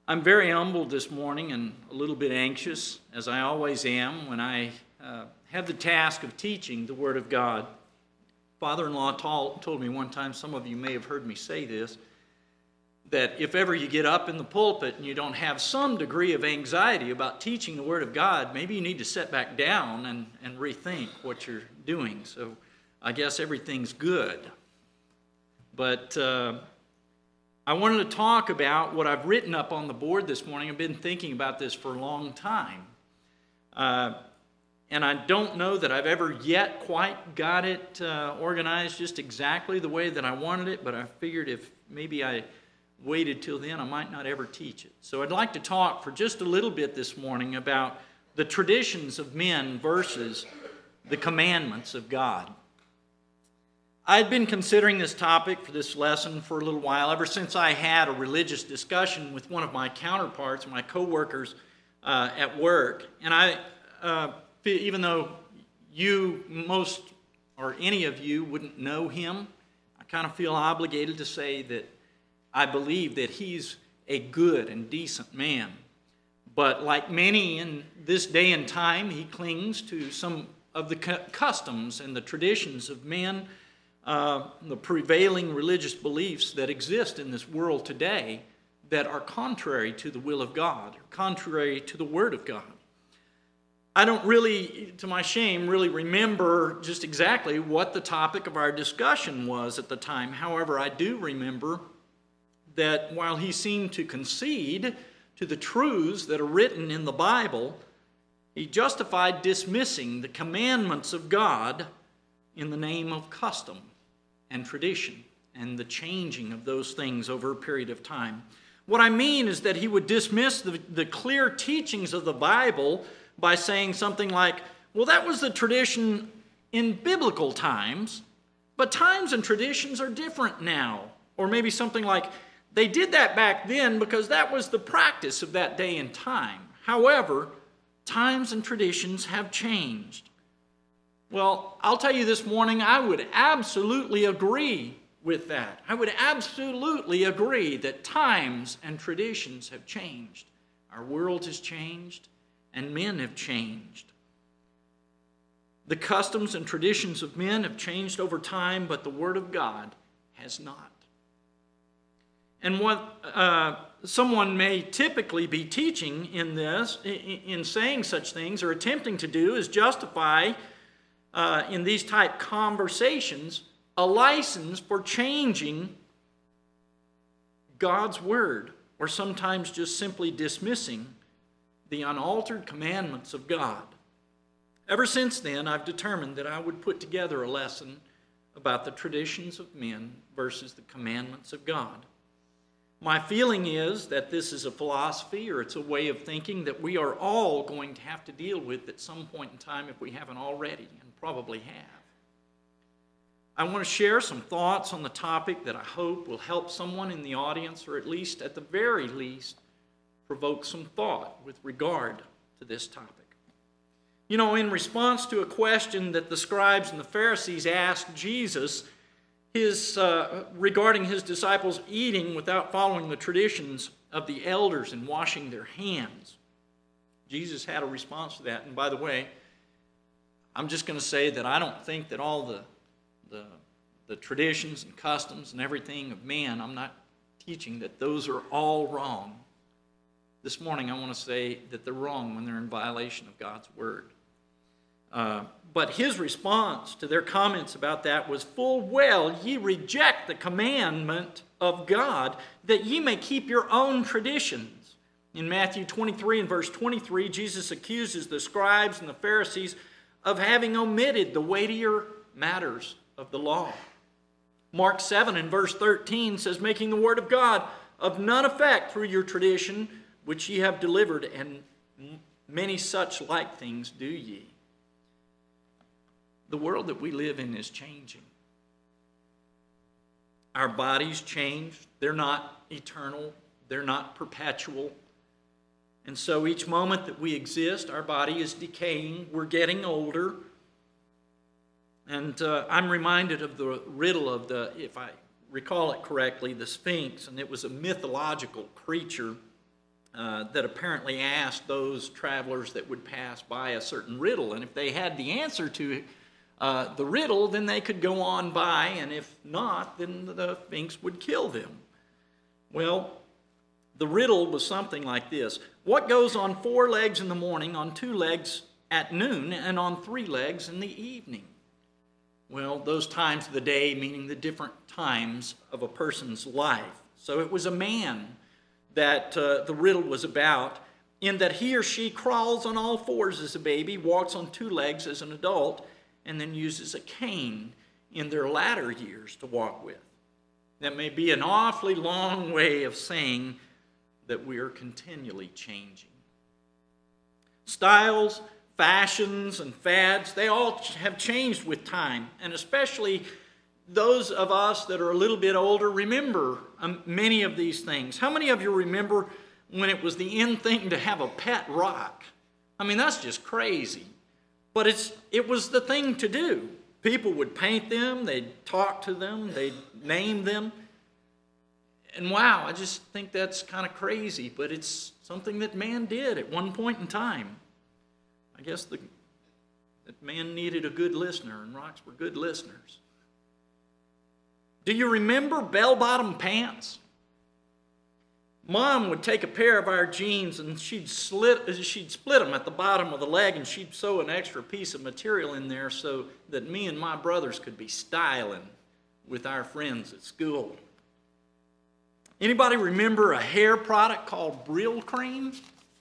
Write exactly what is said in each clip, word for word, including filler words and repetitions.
I'm very humbled this morning and a little bit anxious, as I always am when I uh, have the task of teaching the Word of God. Father-in-law told me one time, some of you may have heard me say this, that if ever you get up in the pulpit and you don't have some degree of anxiety about teaching the Word of God, maybe you need to sit back down and, and rethink what you're doing. So I guess everything's good. But uh, I wanted to talk about what I've written up on the board this morning. I've been thinking about this for a long time. Uh, and I don't know that I've ever yet quite got it uh, organized just exactly the way that I wanted it, but I figured if maybe I waited till then, I might not ever teach it. So I'd like to talk for just a little bit this morning about the traditions of men versus the commandments of God. I'd been considering this topic for this lesson for a little while, ever since I had a religious discussion with one of my counterparts, my coworkers uh, at work. And I, uh, even though you, most, or any of you wouldn't know him, I kind of feel obligated to say that I believe that he's a good and decent man. But like many in this day and time, he clings to some of the customs and the traditions of men, uh, the prevailing religious beliefs that exist in this world today that are contrary to the will of God, or contrary to the Word of God. I don't really, to my shame, really remember just exactly what the topic of our discussion was at the time. However, I do remember that while he seemed to concede to the truths that are written in the Bible, he justified dismissing the commandments of God in the name of custom and tradition and the changing of those things over a period of time. What I mean is that he would dismiss the, the clear teachings of the Bible by saying something like, well, that was the tradition in biblical times, but times and traditions are different now. Or maybe something like, they did that back then because that was the practice of that day and time. However, times and traditions have changed. Well, I'll tell you this morning, I would absolutely agree with that. I would absolutely agree that times and traditions have changed. Our world has changed, and men have changed. The customs and traditions of men have changed over time, but the Word of God has not. And what uh, someone may typically be teaching in this, in, in saying such things, or attempting to do, is justify uh, in these type conversations a license for changing God's Word, or sometimes just simply dismissing the unaltered commandments of God. Ever since then, I've determined that I would put together a lesson about the traditions of men versus the commandments of God. My feeling is that this is a philosophy, or it's a way of thinking that we are all going to have to deal with at some point in time if we haven't already, and probably have. I want to share some thoughts on the topic that I hope will help someone in the audience, or at least, at the very least, provoke some thought with regard to this topic. You know, in response to a question that the scribes and the Pharisees asked Jesus, His, uh, regarding his disciples eating without following the traditions of the elders and washing their hands, Jesus had a response to that. And by the way, I'm just going to say that I don't think that all the, the, the traditions and customs and everything of man, I'm not teaching that those are all wrong. This morning I want to say that they're wrong when they're in violation of God's Word. Uh, but his response to their comments about that was, full well ye reject the commandment of God, that ye may keep your own traditions. In Matthew twenty-three and verse twenty-three, Jesus accuses the scribes and the Pharisees of having omitted the weightier matters of the law. Mark seven and verse thirteen says, making the word of God of none effect through your tradition, which ye have delivered, and many such like things do ye. The world that we live in is changing. Our bodies change. They're not eternal. They're not perpetual. And so each moment that we exist, our body is decaying. We're getting older. And uh, I'm reminded of the riddle of the, if I recall it correctly, the Sphinx. And it was a mythological creature uh, that apparently asked those travelers that would pass by a certain riddle. And if they had the answer to uh, the riddle, then they could go on by, and if not, then the Sphinx would kill them. Well, the riddle was something like this. What goes on four legs in the morning, on two legs at noon, and on three legs in the evening? Well, those times of the day meaning the different times of a person's life. So it was a man that uh, the riddle was about, in that he or she crawls on all fours as a baby, walks on two legs as an adult, and then uses a cane in their latter years to walk with. That may be an awfully long way of saying that we are continually changing. Styles, fashions, and fads, they all have changed with time, and especially those of us that are a little bit older remember um, many of these things. How many of you remember when it was the in thing to have a pet rock? I mean, that's just crazy. But it's it was the thing to do. People would paint them, they'd talk to them, they'd name them. And wow, I just think that's kind of crazy, but it's something that man did at one point in time. I guess the, that man needed a good listener, and rocks were good listeners. Do you remember bell-bottom pants? Mom would take a pair of our jeans and she'd slit, she'd split them at the bottom of the leg, and she'd sew an extra piece of material in there so that me and my brothers could be styling with our friends at school. Anybody remember a hair product called Brill Cream?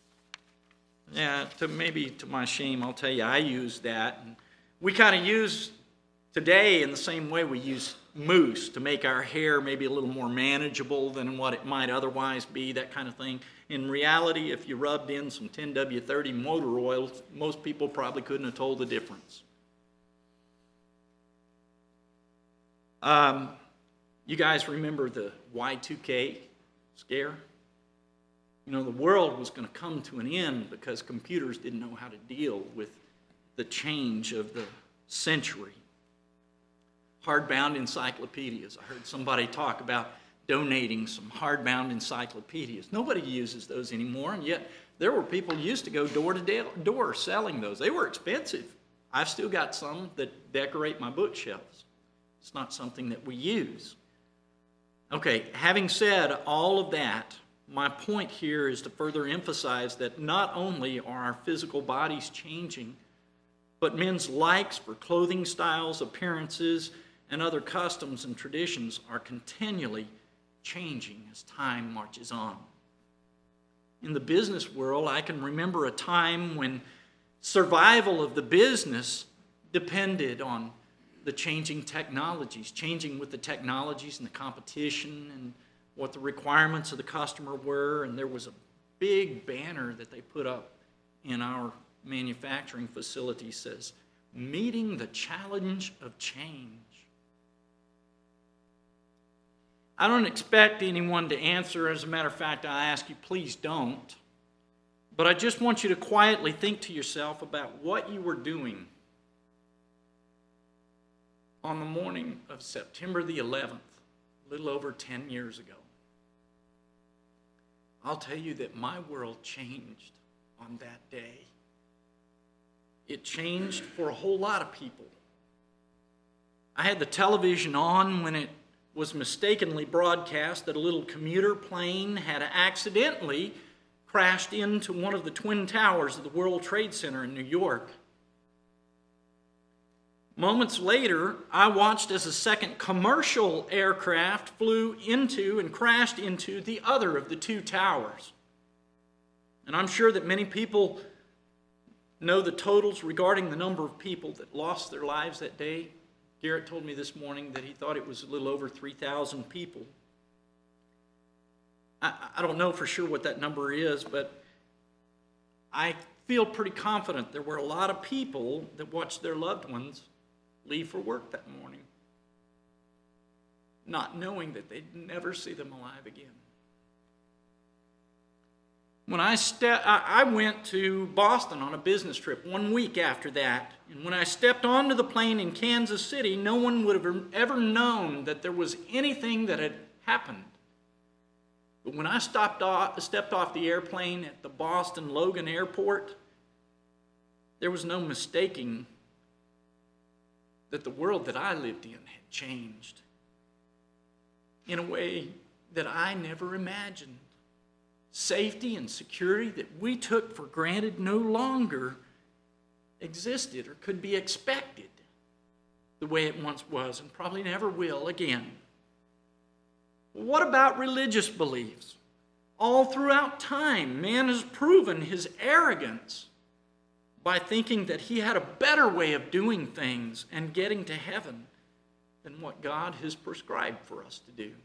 Yeah, to maybe to my shame, I'll tell you, I used that. And we kind of use today in the same way we use mousse to make our hair maybe a little more manageable than what it might otherwise be, that kind of thing. In reality, if you rubbed in some ten W thirty motor oil, most people probably couldn't have told the difference. Um, you guys remember the Y two K scare? You know, the world was going to come to an end because computers didn't know how to deal with the change of the century. Hardbound encyclopedias. I heard somebody talk about donating some hardbound encyclopedias. Nobody uses those anymore, and yet there were people who used to go door to door selling those. They were expensive. I've still got some that decorate my bookshelves. It's not something that we use. Okay, having said all of that, my point here is to further emphasize that not only are our physical bodies changing, but men's likes for clothing styles, appearances, and other customs and traditions are continually changing as time marches on. In the business world, I can remember a time when survival of the business depended on the changing technologies, changing with the technologies and the competition and what the requirements of the customer were, and there was a big banner that they put up in our manufacturing facility says, "Meeting the challenge of change." I don't expect anyone to answer. As a matter of fact, I ask you, please don't. But I just want you to quietly think to yourself about what you were doing on the morning of September the eleventh, a little over ten years ago. I'll tell you that my world changed on that day. It changed for a whole lot of people. I had the television on when it was mistakenly broadcast that a little commuter plane had accidentally crashed into one of the twin towers of the World Trade Center in New York. Moments later, I watched as a second commercial aircraft flew into and crashed into the other of the two towers. And I'm sure that many people know the totals regarding the number of people that lost their lives that day. Garrett told me this morning that he thought it was a little over three thousand people. I, I don't know for sure what that number is, but I feel pretty confident there were a lot of people that watched their loved ones leave for work that morning, not knowing that they'd never see them alive again. When I, ste- I went to Boston on a business trip one week after that, and when I stepped onto the plane in Kansas City, no one would have ever known that there was anything that had happened. But when I stopped off, stepped off the airplane at the Boston Logan Airport, there was no mistaking that the world that I lived in had changed in a way that I never imagined. Safety and security that we took for granted no longer existed or could be expected the way it once was, and probably never will again. What about religious beliefs? All throughout time, man has proven his arrogance by thinking that he had a better way of doing things and getting to heaven than what God has prescribed for us to do.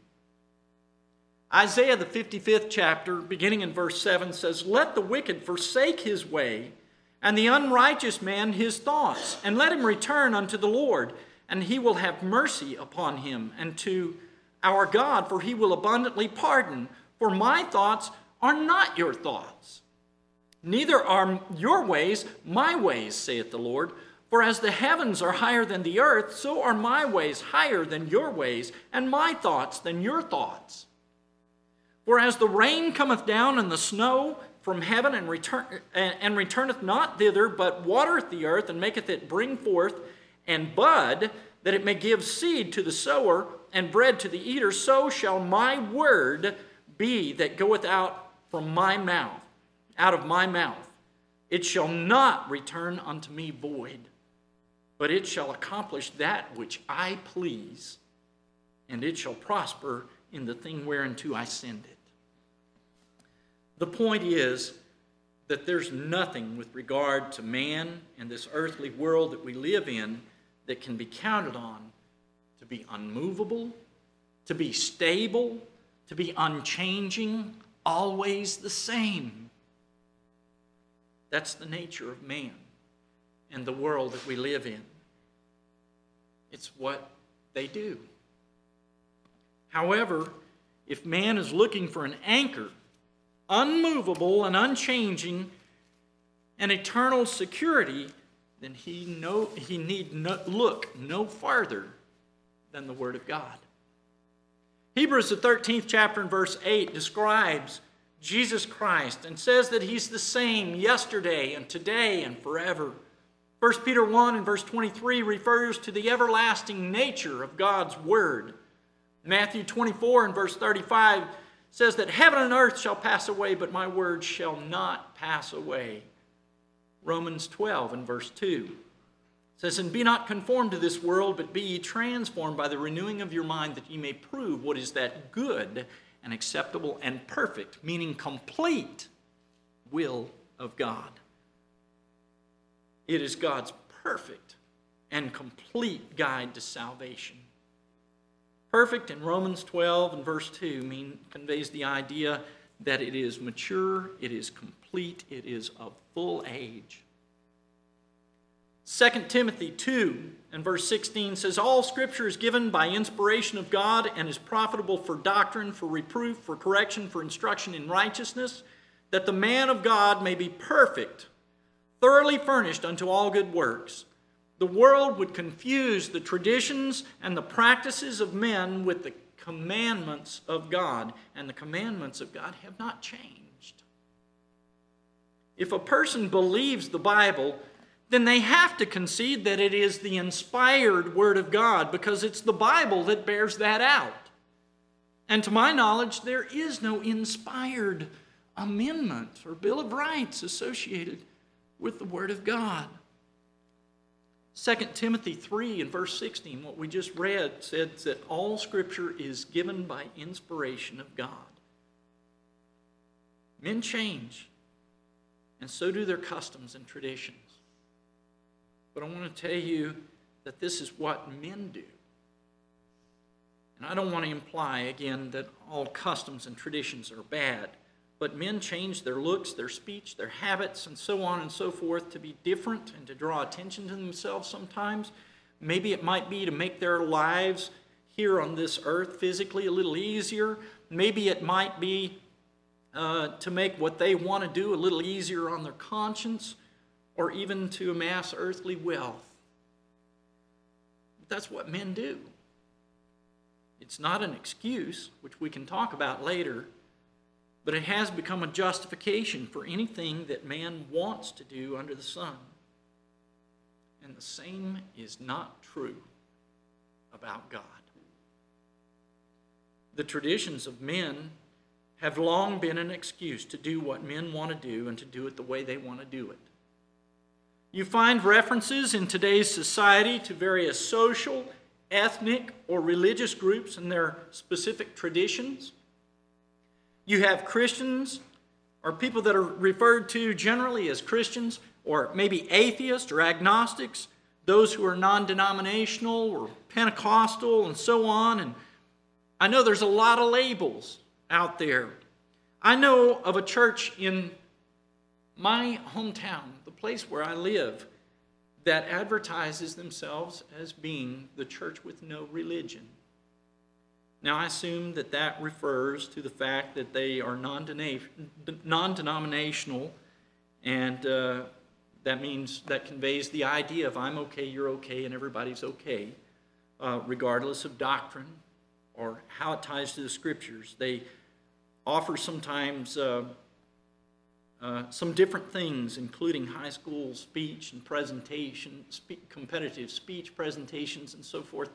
Isaiah, the fifty-fifth chapter, beginning in verse seven, says, "Let the wicked forsake his way, and the unrighteous man his thoughts, and let him return unto the Lord, and he will have mercy upon him, and to our God, for he will abundantly pardon. For my thoughts are not your thoughts, neither are your ways my ways, saith the Lord. For as the heavens are higher than the earth, so are my ways higher than your ways, and my thoughts than your thoughts. For as the rain cometh down and the snow from heaven, and, return, and returneth not thither, but watereth the earth, and maketh it bring forth and bud, that it may give seed to the sower and bread to the eater, so shall my word be that goeth out from my mouth, out of my mouth. It shall not return unto me void, but it shall accomplish that which I please, and it shall prosper in the thing whereunto I send it." The point is that there's nothing with regard to man and this earthly world that we live in that can be counted on to be unmovable, to be stable, to be unchanging, always the same. That's the nature of man and the world that we live in. It's what they do. However, if man is looking for an anchor, unmovable and unchanging, and eternal security, then he, know, he need no, look no farther than the Word of God. Hebrews, the thirteenth chapter and verse eight, describes Jesus Christ and says that he's the same yesterday and today and forever. First Peter one and verse twenty-three refers to the everlasting nature of God's Word. Matthew twenty-four and verse thirty-five says that heaven and earth shall pass away, but my word shall not pass away. Romans twelve and verse two says, "And be not conformed to this world, but be ye transformed by the renewing of your mind, that ye may prove what is that good and acceptable and perfect," meaning complete, will of God. It is God's perfect and complete guide to salvation. Perfect in Romans twelve and verse two mean, conveys the idea that it is mature, it is complete, it is of full age. Second Timothy two and verse sixteen says, "All Scripture is given by inspiration of God and is profitable for doctrine, for reproof, for correction, for instruction in righteousness, that the man of God may be perfect, thoroughly furnished unto all good works." The world would confuse the traditions and the practices of men with the commandments of God, and the commandments of God have not changed. If a person believes the Bible, then they have to concede that it is the inspired Word of God, because it's the Bible that bears that out. And to my knowledge, there is no inspired amendment or Bill of Rights associated with the Word of God. Second Timothy three and verse sixteen, what we just read, says that all Scripture is given by inspiration of God. Men change, and so do their customs and traditions. But I want to tell you that this is what men do. And I don't want to imply, again, that all customs and traditions are bad. But men change their looks, their speech, their habits, and so on and so forth to be different and to draw attention to themselves sometimes. Maybe it might be to make their lives here on this earth physically a little easier. Maybe it might be uh, to make what they want to do a little easier on their conscience, or even to amass earthly wealth. But that's what men do. It's not an excuse, which we can talk about later, but it has become a justification for anything that man wants to do under the sun. And the same is not true about God. The traditions of men have long been an excuse to do what men want to do and to do it the way they want to do it. You find references in today's society to various social, ethnic, or religious groups and their specific traditions. You have Christians, or people that are referred to generally as Christians, or maybe atheists or agnostics, those who are non-denominational or Pentecostal and so on. And I know there's a lot of labels out there. I know of a church in my hometown, the place where I live, that advertises themselves as being the church with no religion. Now, I assume that that refers to the fact that they are non-denominational, and uh, that means, that conveys the idea of I'm okay, you're okay, and everybody's okay, uh, regardless of doctrine or how it ties to the Scriptures. They offer sometimes uh, uh, some different things, including high school speech and presentation, spe- competitive speech presentations and so forth,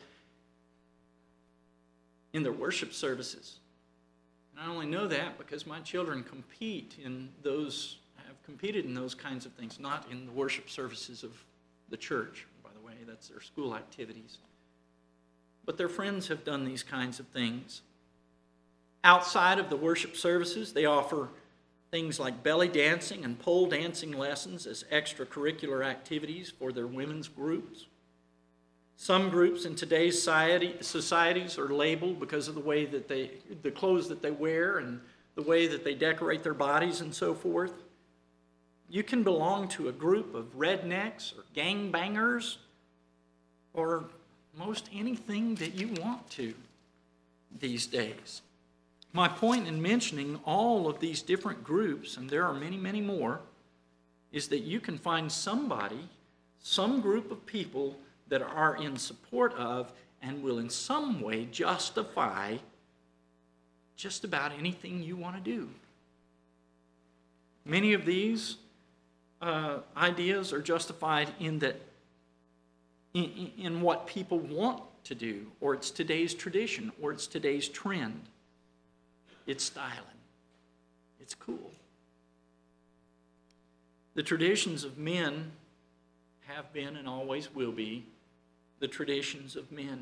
in their worship services. And I only know that because my children compete in those, have competed in those kinds of things, not in the worship services of the church, by the way, that's their school activities. But their friends have done these kinds of things. Outside of the worship services, they offer things like belly dancing and pole dancing lessons as extracurricular activities for their women's groups. Some groups in today's society, societies are labeled because of the way that they, the clothes that they wear and the way that they decorate their bodies and so forth. You can belong to a group of rednecks or gangbangers or most anything that you want to these days. My point in mentioning all of these different groups, and there are many, many more, is that you can find somebody, some group of people that are in support of and will in some way justify just about anything you want to do. Many of these uh, ideas are justified in that in, in what people want to do, or it's today's tradition, or it's today's trend. It's styling. It's cool. The traditions of men have been and always will be the traditions of men.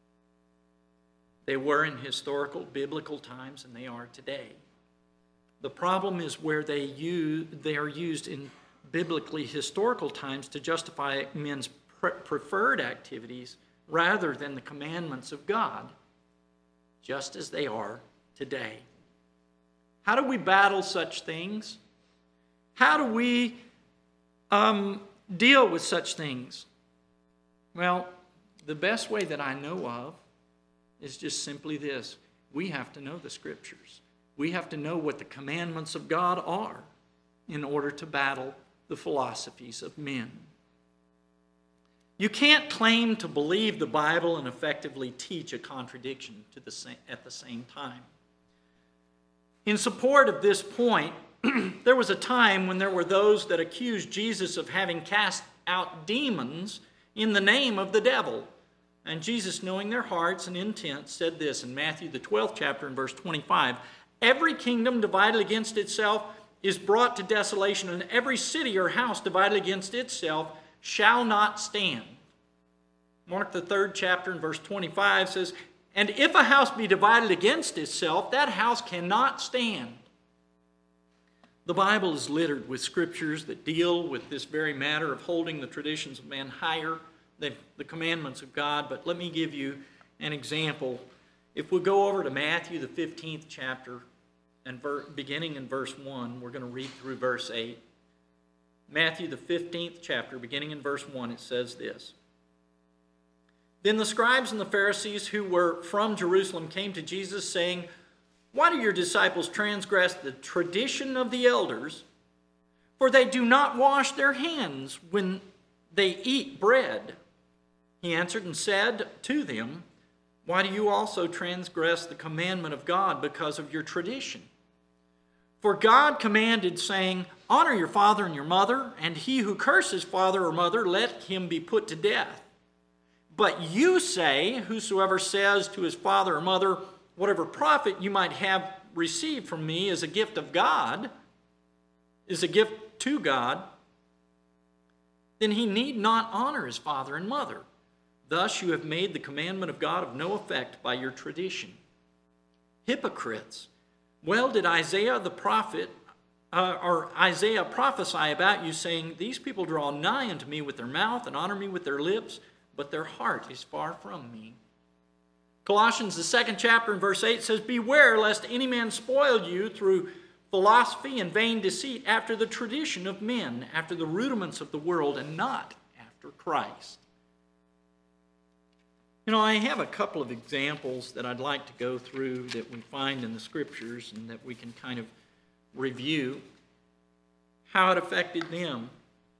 They were in historical, biblical times, and they are today. The problem is where they, use, they are used in biblically historical times to justify men's pre- preferred activities rather than the commandments of God, just as they are today. How do we battle such things? How do we um, deal with such things? Well, the best way that I know of is just simply this. We have to know the Scriptures. We have to know what the commandments of God are in order to battle the philosophies of men. You can't claim to believe the Bible and effectively teach a contradiction to the same, at the same time. In support of this point, there was a time when there were those that accused Jesus of having cast out demons in the name of the devil. And Jesus, knowing their hearts and intents, said this in Matthew, the twelfth chapter, and verse twenty-five. Every kingdom divided against itself is brought to desolation, and every city or house divided against itself shall not stand. Mark, the third chapter, and verse twenty-five says, and if a house be divided against itself, that house cannot stand. The Bible is littered with scriptures that deal with this very matter of holding the traditions of man higher than the commandments of God. But let me give you an example. If we go over to Matthew, the fifteenth chapter, and ver- beginning in verse one, we're going to read through verse eight. Matthew, the fifteenth chapter, beginning in verse one, it says this. Then the scribes and the Pharisees who were from Jerusalem came to Jesus, saying, why do your disciples transgress the tradition of the elders? For they do not wash their hands when they eat bread. He answered and said to them, why do you also transgress the commandment of God because of your tradition? For God commanded, saying, Honor your father and your mother, and he who curses father or mother, let him be put to death. But you say, Whosoever says to his father or mother, Whatever profit you might have received from me is a gift of God, is a gift to God, then he need not honor his father and mother. Thus you have made the commandment of God of no effect by your tradition. Hypocrites! Well did Isaiah the prophet, uh, or Isaiah prophesy about you, saying, These people draw nigh unto me with their mouth and honor me with their lips, but their heart is far from me. Colossians, the second chapter and verse eight says, Beware lest any man spoil you through philosophy and vain deceit, after the tradition of men, after the rudiments of the world, and not after Christ. You know, I have a couple of examples that I'd like to go through that we find in the Scriptures and that we can kind of review how it affected them.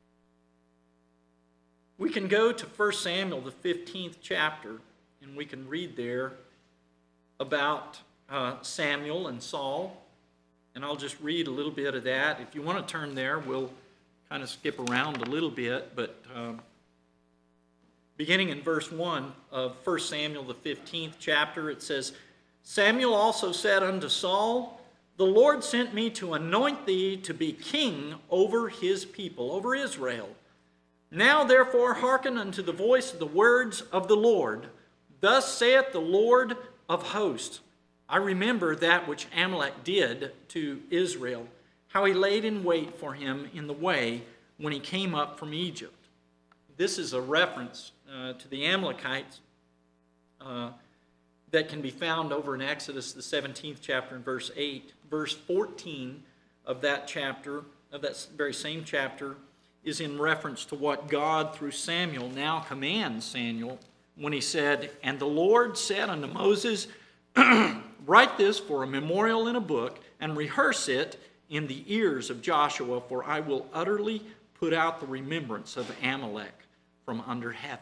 We can go to First Samuel, the fifteenth chapter, and we can read there about uh, Samuel and Saul. And I'll just read a little bit of that. If you want to turn there, we'll kind of skip around a little bit. But um, beginning in verse one of First Samuel, the fifteenth chapter, it says, Samuel also said unto Saul, The Lord sent me to anoint thee to be king over his people, over Israel. Now therefore hearken unto the voice of the words of the Lord. Thus saith the Lord of hosts, I remember that which Amalek did to Israel, how he laid in wait for him in the way when he came up from Egypt. This is a reference uh, to the Amalekites uh, that can be found over in Exodus, the seventeenth chapter, and verse eight. Verse fourteen of that chapter, of that very same chapter, is in reference to what God, through Samuel, now commands Samuel when he said, And the Lord said unto Moses, Write this for a memorial in a book, and rehearse it in the ears of Joshua, for I will utterly put out the remembrance of Amalek from under heaven.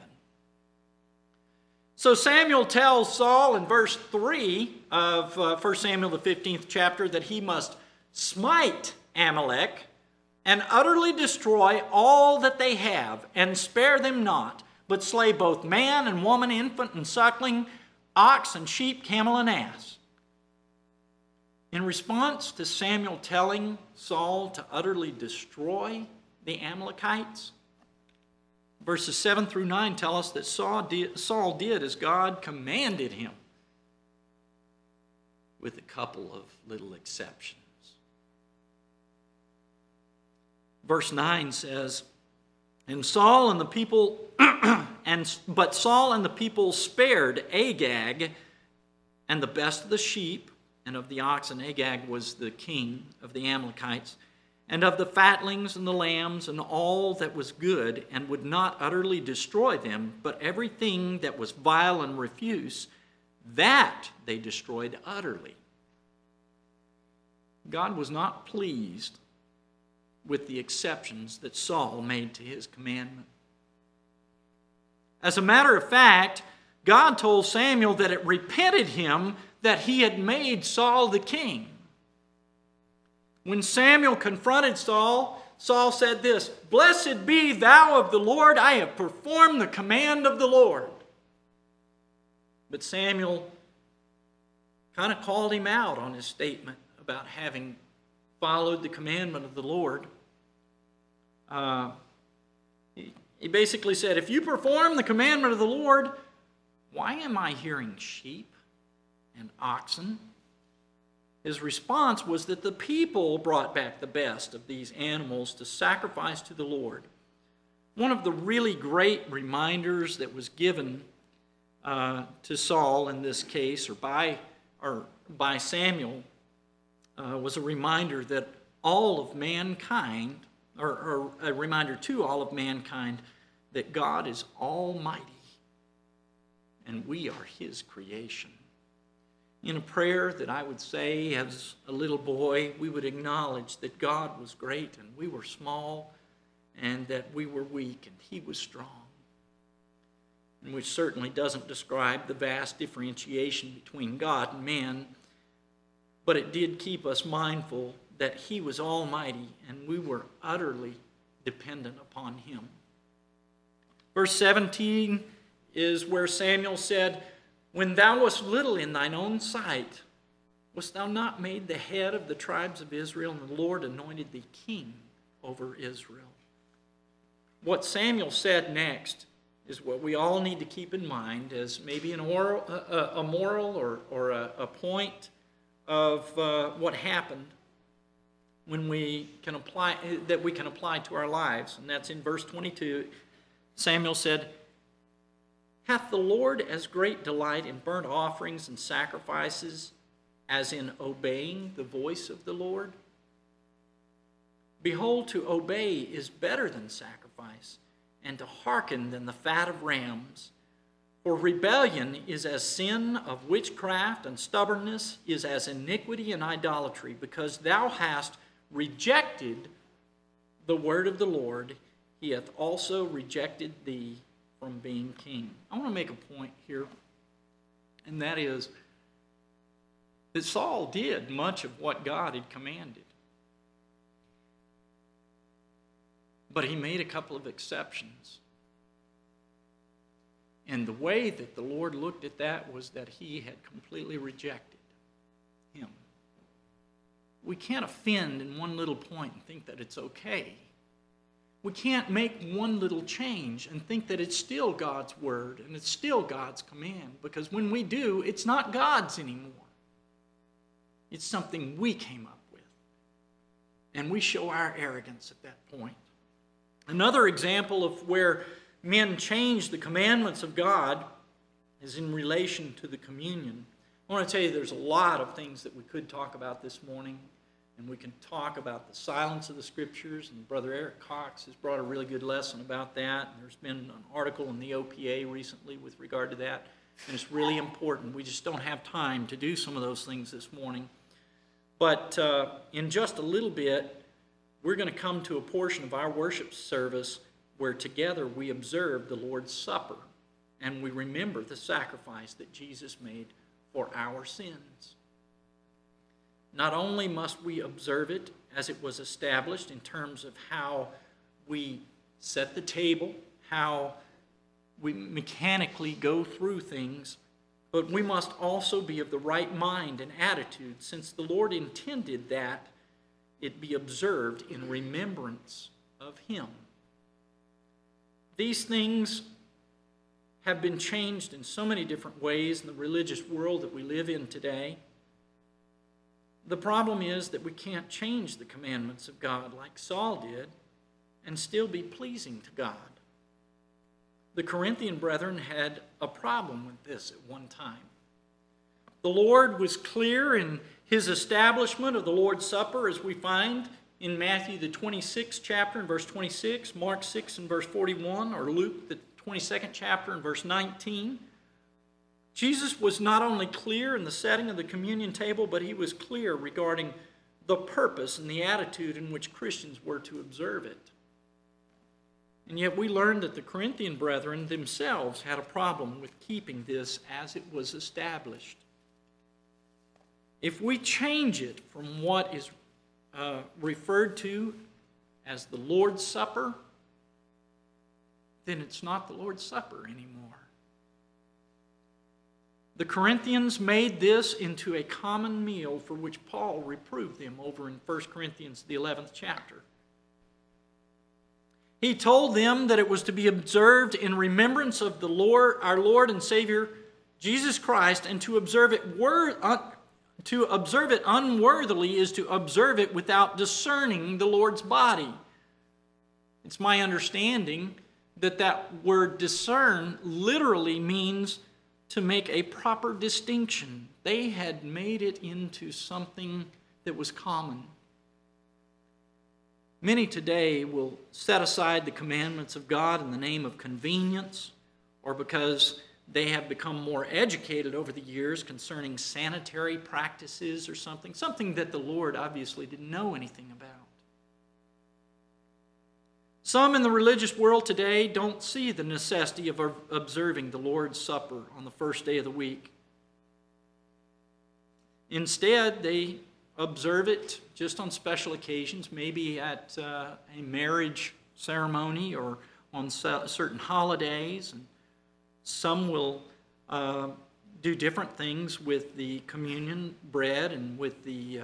So Samuel tells Saul in verse three of uh, First Samuel, the fifteenth chapter, that he must smite Amalek and utterly destroy all that they have, and spare them not, but slay both man and woman, infant and suckling, ox and sheep, camel and ass. In response to Samuel telling Saul to utterly destroy the Amalekites, verses seven through nine tell us that Saul did, Saul did as God commanded him, with a couple of little exceptions. Verse nine says, And Saul and the people, and but Saul and the people spared Agag and the best of the sheep and of the oxen. Agag was the king of the Amalekites, and of the fatlings and the lambs and all that was good, and would not utterly destroy them, but everything that was vile and refuse, that they destroyed utterly. God was not pleased with the exceptions that Saul made to his commandment. As a matter of fact, God told Samuel that it repented him that he had made Saul the king. When Samuel confronted Saul, Saul said this, Blessed be thou of the Lord, I have performed the command of the Lord. But Samuel kind of called him out on his statement about having followed the commandment of the Lord. Uh, he, he basically said, if you perform the commandment of the Lord, why am I hearing sheep and oxen? His response was that the people brought back the best of these animals to sacrifice to the Lord. One of the really great reminders that was given uh, to Saul in this case, or by, or by Samuel, uh, was a reminder that all of mankind, or, or a reminder to all of mankind, that God is almighty and we are his creation. In a prayer that I would say as a little boy, we would acknowledge that God was great and we were small, and that we were weak and he was strong. And which certainly doesn't describe the vast differentiation between God and man, but it did keep us mindful that he was almighty and we were utterly dependent upon him. Verse seventeen is where Samuel said, "When thou wast little in thine own sight, wast thou not made the head of the tribes of Israel, and the Lord anointed thee king over Israel?" What Samuel said next is what we all need to keep in mind as maybe an oral, a, a moral or, or a, a point of uh, what happened when we can apply, that we can apply to our lives. And that's in verse twenty-two. Samuel said, "Hath the Lord as great delight in burnt offerings and sacrifices as in obeying the voice of the Lord? Behold, to obey is better than sacrifice, and to hearken than the fat of rams. For rebellion is as sin of witchcraft, and stubbornness is as iniquity and idolatry, because thou hast rejected the word of the Lord, he hath also rejected thee from being king." I want to make a point here, and that is that Saul did much of what God had commanded. But he made a couple of exceptions. And the way that the Lord looked at that was that he had completely rejected him. We can't offend in one little point and think that it's okay. We can't make one little change and think that it's still God's word and it's still God's command, because when we do, it's not God's anymore. It's something we came up with. And we show our arrogance at that point. Another example of where men change the commandments of God is in relation to the communion. I want to tell you there's a lot of things that we could talk about this morning, and we can talk about the silence of the Scriptures, and Brother Eric Cox has brought a really good lesson about that. And there's been an article in the O P A recently with regard to that, and it's really important. We just don't have time to do some of those things this morning. But uh, in just a little bit, we're going to come to a portion of our worship service where together we observe the Lord's Supper and we remember the sacrifice that Jesus made for our sins. Not only must we observe it as it was established in terms of how we set the table, how we mechanically go through things, but we must also be of the right mind and attitude, since the Lord intended that it be observed in remembrance of him. These things have been changed in so many different ways in the religious world that we live in today. The problem is that we can't change the commandments of God like Saul did and still be pleasing to God. The Corinthian brethren had a problem with this at one time. The Lord was clear in his establishment of the Lord's Supper, as we find in Matthew the twenty-sixth chapter and verse twenty-six, Mark six and verse forty-one, or Luke the twenty-second chapter and verse nineteen. Jesus was not only clear in the setting of the communion table, but he was clear regarding the purpose and the attitude in which Christians were to observe it. And yet we learned that the Corinthian brethren themselves had a problem with keeping this as it was established. If we change it from what is uh, referred to as the Lord's Supper, then it's not the Lord's Supper anymore. The Corinthians made this into a common meal for which Paul reproved them over in First Corinthians, the eleventh chapter. He told them that it was to be observed in remembrance of the Lord, our Lord and Savior, Jesus Christ, and to observe it wor- uh, to observe it unworthily is to observe it without discerning the Lord's body. It's my understanding that that word discern literally means to make a proper distinction. They had made it into something that was common. Many today will set aside the commandments of God in the name of convenience, or because they have become more educated over the years concerning sanitary practices or something, something that the Lord obviously didn't know anything about. Some in the religious world today don't see the necessity of observing the Lord's Supper on the first day of the week. Instead, they observe it just on special occasions, maybe at uh, a marriage ceremony or on certain holidays. And some will uh, do different things with the communion bread and with the uh,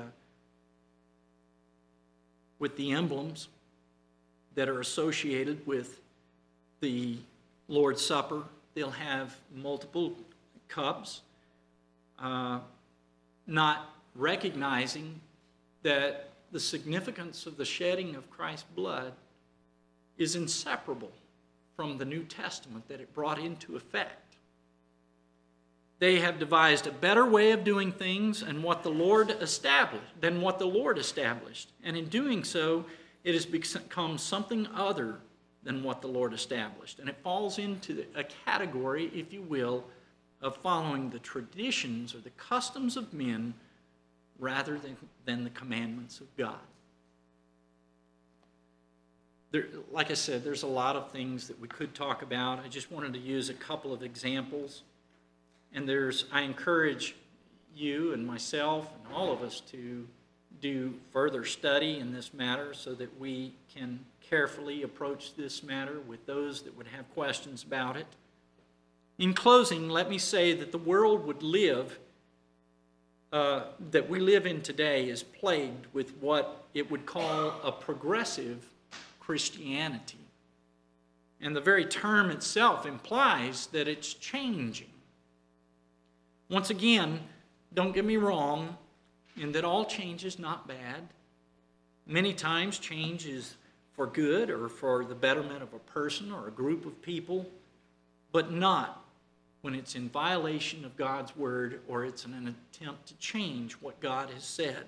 with the emblems that are associated with the Lord's Supper. They'll have multiple cups, uh, not recognizing that the significance of the shedding of Christ's blood is inseparable from the New Testament that it brought into effect. They have devised a better way of doing things and what the Lord established than what the Lord established. And in doing so, it has become something other than what the Lord established. And it falls into a category, if you will, of following the traditions or the customs of men rather than, than the commandments of God. There, like I said, there's a lot of things that we could talk about. I just wanted to use a couple of examples. And there's, I encourage you and myself and all of us to do further study in this matter so that we can carefully approach this matter with those that would have questions about it. In closing, let me say that the world would live, uh, that we live in today is plagued with what it would call a progressive Christianity. And the very term itself implies that it's changing. Once again, don't get me wrong, in that all change is not bad. Many times change is for good or for the betterment of a person or a group of people, but not when it's in violation of God's word or it's in an attempt to change what God has said.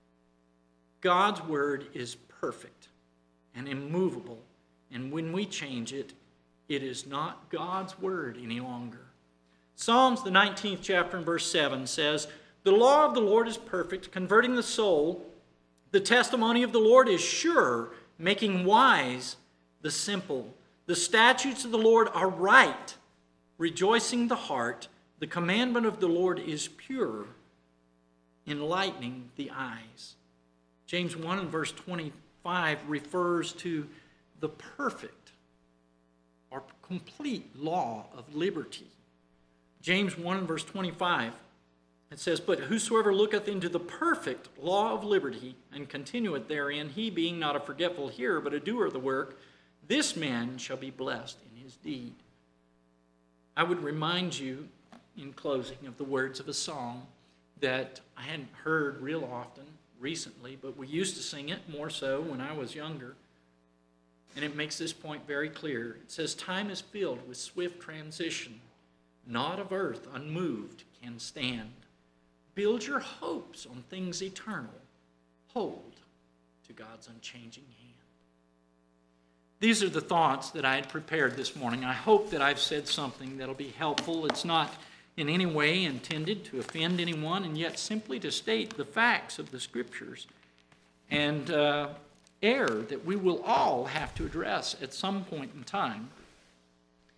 God's word is perfect and immovable, and when we change it, it is not God's word any longer. Psalms, the nineteenth chapter and verse seven says, "The law of the Lord is perfect, converting the soul. The testimony of the Lord is sure, making wise the simple. The statutes of the Lord are right, rejoicing the heart. The commandment of the Lord is pure, enlightening the eyes." James one and verse twenty-five refers to the perfect or complete law of liberty. James one and verse twenty-five, it says, "But whosoever looketh into the perfect law of liberty and continueth therein, he being not a forgetful hearer, but a doer of the work, this man shall be blessed in his deed." I would remind you, in closing, of the words of a song that I hadn't heard real often recently, but we used to sing it more so when I was younger. And it makes this point very clear. It says, "Time is filled with swift transition. Naught of earth unmoved can stand. Build your hopes on things eternal. Hold to God's unchanging hand." These are the thoughts that I had prepared this morning. I hope that I've said something that'll be helpful. It's not in any way intended to offend anyone, and yet simply to state the facts of the Scriptures and uh, error that we will all have to address at some point in time.